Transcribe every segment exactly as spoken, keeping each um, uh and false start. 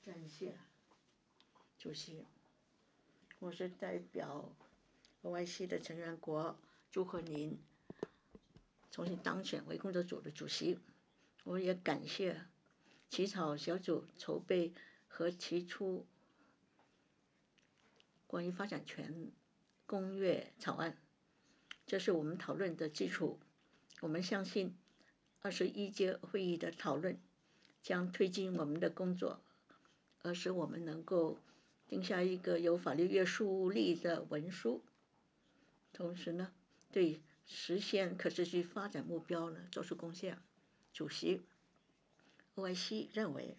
感谢主席，我是代表 O I C 的成员国，祝贺您重新当选为工作组的主席。我也感谢起草小组筹备和提出关于发展权公约草案，这是我们讨论的基础。我们相信二十一届会议的讨论将推进我们的工作，而使我们能够定下一个有法律约束力的文书，同时呢，对实现可持续发展目标呢做出贡献。主席 O I C 认为，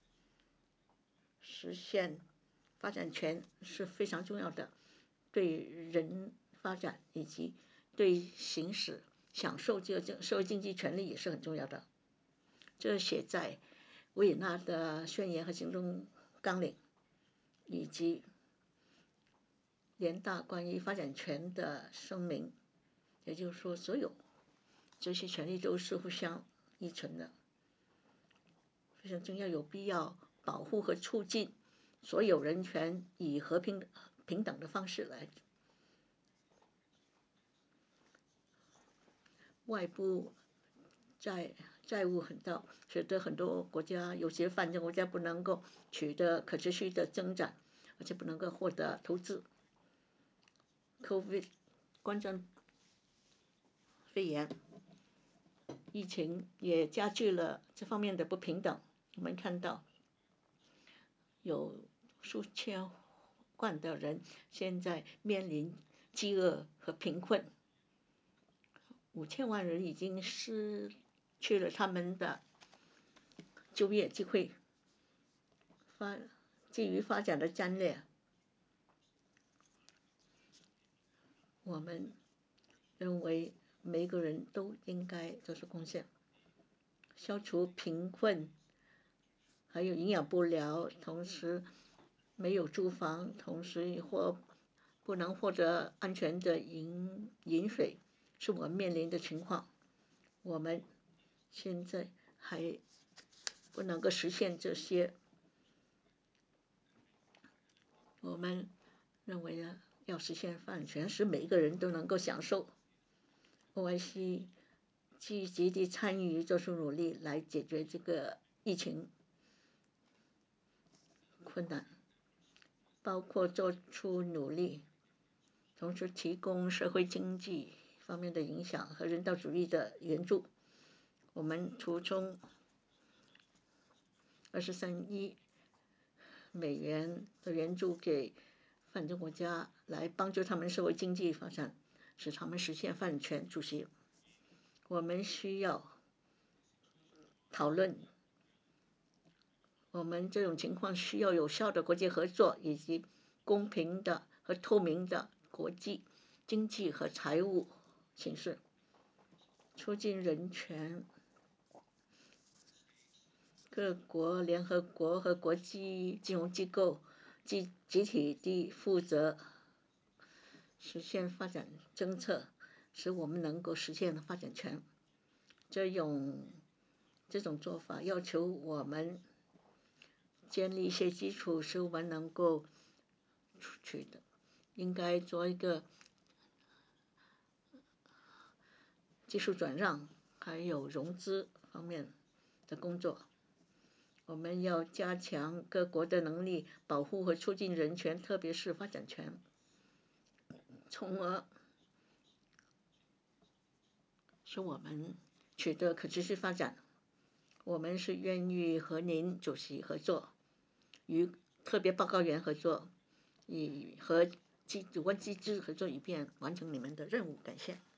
实现发展权是非常重要的，对人发展以及对行使享受这个社会经济权利也是很重要的。这写在维也纳的宣言和行动纲领，以及联大关于发展权的声明，也就是说，所有这些权利都是互相依存的，非常重要，有必要保护和促进所有人权以和平平等的方式来。外部债债务很大，使得很多国家，有些发展国家不能够取得可持续的增长，而且不能够获得投资。COVID 冠状肺炎疫情也加剧了这方面的不平等。我们看到有数千万的人现在面临饥饿和贫困，五千万人已经失去了他们的就业机会。发基于发展的战略，我们认为每个人都应该做出贡献，消除贫困，还有营养不良，同时没有住房，同时或不能获得安全的饮饮水，是我们面临的情况。我们现在还不能够实现这些，我们认为呢，要实现发展权，使每一个人都能够享受。O I C 积极地参与，做出努力来解决这个疫情困难，包括做出努力，同时提供社会经济方面的影响和人道主义的援助。我们途中二十三亿美元的援助给发展中国家，来帮助他们社会经济发展，使他们实现发展权。主席，我们需要讨论，我们这种情况需要有效的国际合作，以及公平的和透明的国际经济和财务形势，促进人权。各国、联合国和国际金融机构集集体地负责实现发展政策，使我们能够实现发展权。这种这种做法要求我们建立一些基础，使我们能够取得，应该做一个技术转让，还有融资方面的工作。我们要加强各国的能力，保护和促进人权，特别是发展权，从而使我们取得可持续发展。我们是愿意和您主席合作，与特别报告员合作，以和机有关机制合作，以便完成你们的任务。感谢。